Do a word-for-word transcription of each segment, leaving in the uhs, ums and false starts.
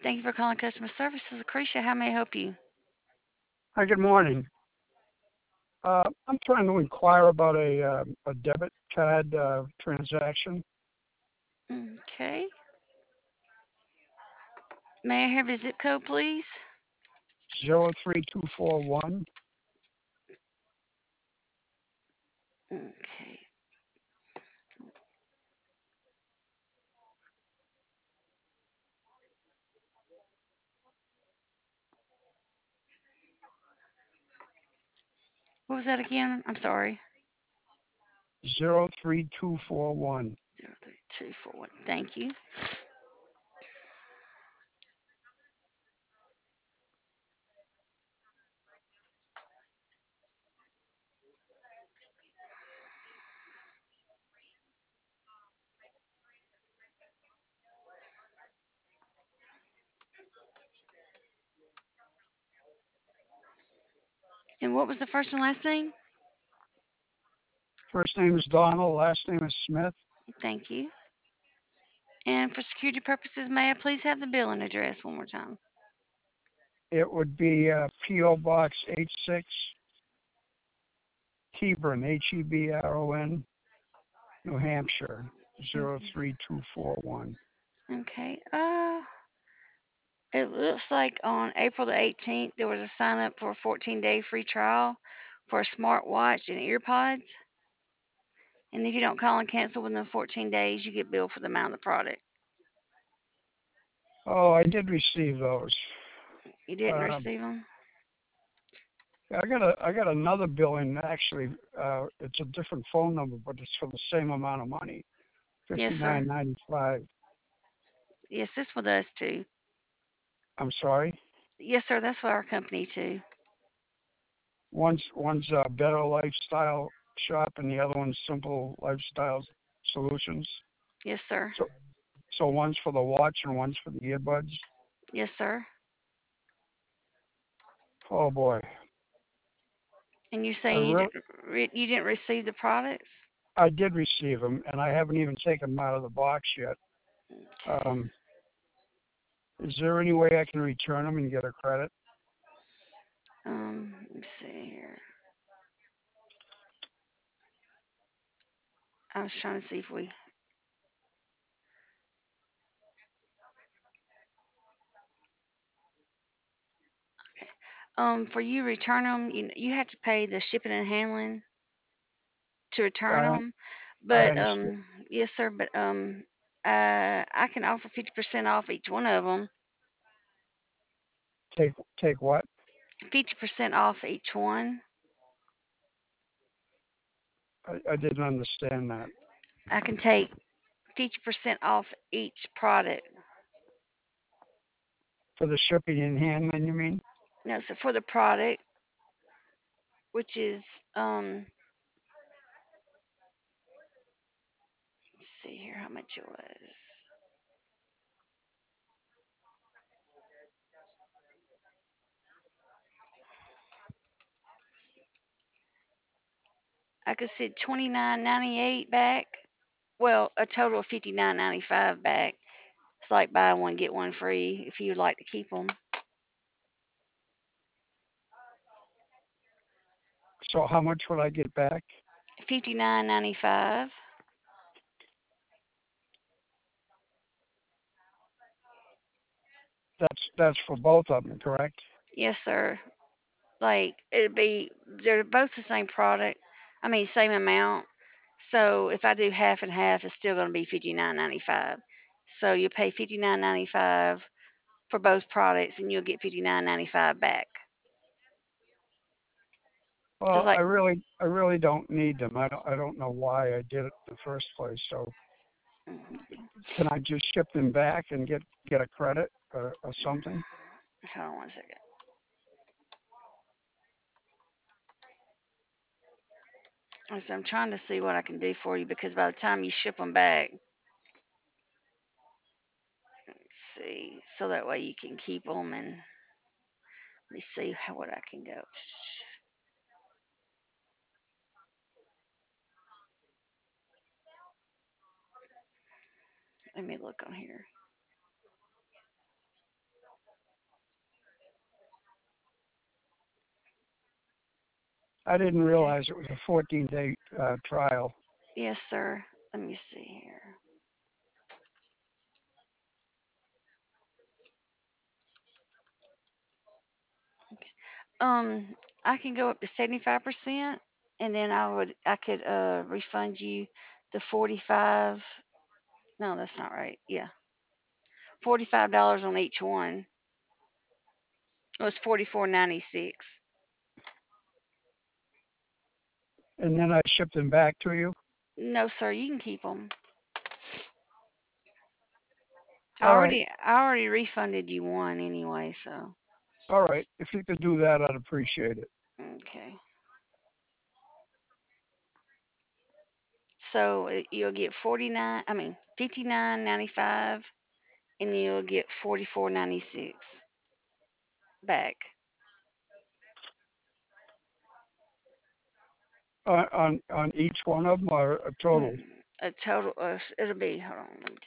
Thank you for calling customer service. This is Lucretia. How may I help you? Hi, good morning. Uh, I'm trying to inquire about a uh, a debit card uh, transaction. Okay. May I have your zip code, please? Zero three two four one. Okay. What was that again? I'm sorry. Zero three two four one. Zero three two four one. Thank you. And what was the first and last name? First name is Donald. Last name is Smith. Thank you. And for security purposes, may I please have the billing address one more time? It would be uh, P O Box eight six, Hebron, H E B R O N, New Hampshire, zero three two four one. Okay. Uh, it looks like on April the eighteenth there was a sign up for a fourteen day free trial for a smartwatch and earpods. And if you don't call and cancel within fourteen days, you get billed for the amount of the product. Oh, I did receive those. You didn't Um, receive them? I got a I got another billing actually. Uh, it's a different phone number, but it's for the same amount of money, Yes, fifty sir. nine ninety five. Yes, this with us too. I'm sorry. Yes, sir. That's for our company too. One's one's uh, Better Lifestyle Shop, and the other one's Simple Lifestyle Solutions. Yes, sir. So so one's for the watch and one's for the earbuds. Yes, sir. Oh boy, And you I say you re- didn't re- you didn't receive the products? I did receive them, and I haven't even taken them out of the box yet. Um, is there any way I can return them and get a credit? Um, let me see here. I was trying to see if we um for you return them. You you have to pay the shipping and handling to return I them. I But understand. um yes, sir. But um uh I can offer fifty percent off each one of them. Take take what? Fifty percent off each one. I, I didn't understand that. I can take fifty percent off each product. For the shipping and handling, you mean? No, so for the product, which is um, let's see here how much it was. I could see twenty nine ninety eight back. Well, a total of fifty nine ninety five back. It's like buy one get one free if you'd like to keep them. So how much will I get back? Fifty nine ninety five. That's that's for both of them, correct? Yes, sir. Like it'd be they're both the same product. I mean same amount. So if I do half and half, it's still going to be fifty nine ninety five. So you pay fifty nine ninety five for both products, and you'll get fifty nine ninety five back. It's Well, I like really I really don't need them. I don't I don't know why I did it in the first place. So can I just ship them back and get get a credit or, or something? hold on one second. So I'm trying to see what I can do for you because by the time you ship them back, see, so that way you can keep them and let me see how what I can go. Let me look on here. I didn't Okay. realize it was a fourteen day uh, trial. Yes, sir. Let me see here. Um, I can go up to seventy-five percent, and then I would I could uh refund you the forty-five. No, that's not right. Yeah, forty-five dollars on each one. It was forty-four ninety-six. And then I shipped them back to you. No, sir, you can keep them. I All right. already I already refunded you one anyway, so All right. If you could do that, I'd appreciate it. okay. So uh, you'll get forty-nine. I mean fifty-nine ninety-five, and you'll get forty-four ninety-six back. On, on on each one of them, or a Mm, total? a total. Uh, it'll be. Hold on. Let me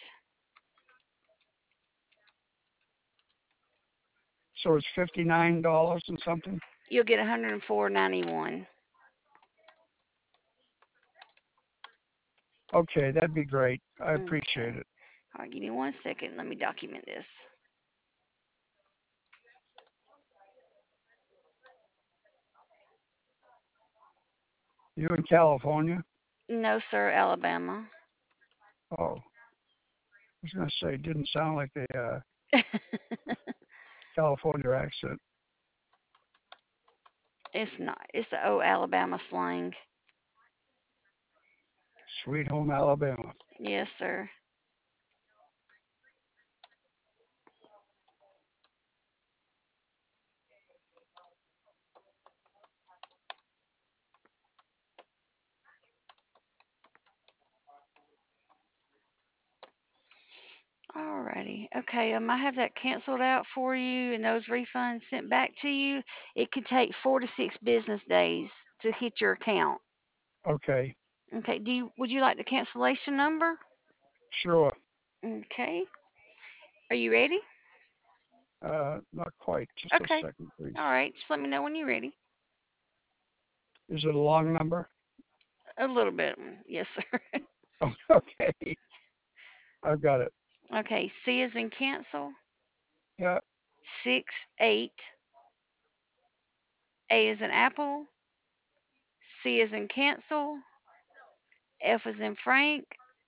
So it's fifty nine dollars and something. You'll get one hundred four ninety-one. Okay, that'd be great. I Okay. appreciate it. All right, give me one second. Let me document this. You in California? No, sir, Alabama. Oh, I was gonna say, it didn't sound like a uh, California accent. It's not. It's the old Alabama slang. Sweet home Alabama. Yes, sir. Alrighty. Okay, um, I have that canceled out for you and those refunds sent back to you. It could take four to six business days to hit your account. Okay, Okay. Do you would you like the cancellation number? sure. Okay. Are you ready? Uh, not quite. Just a Okay. second, please. All right. Just let me know when you're ready. Is it a long number? A little bit. mm, Yes, sir. Oh, okay, I've got it. Okay. C is in cancel. Yeah, Six eight. A is in apple. C is in cancel. F is in Frank.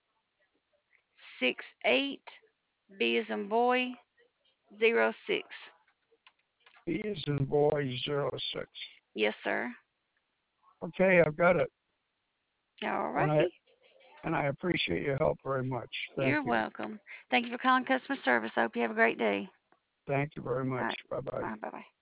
Six eight. B is in boy. Zero six. B is in boy zero six. Yes, sir. Okay, I've got it, All and I righty. and I appreciate your help very much. Thank You're you. welcome. Thank you for calling customer service. I hope you have a great day. Thank you very All much. right. Bye bye. All right. Bye bye.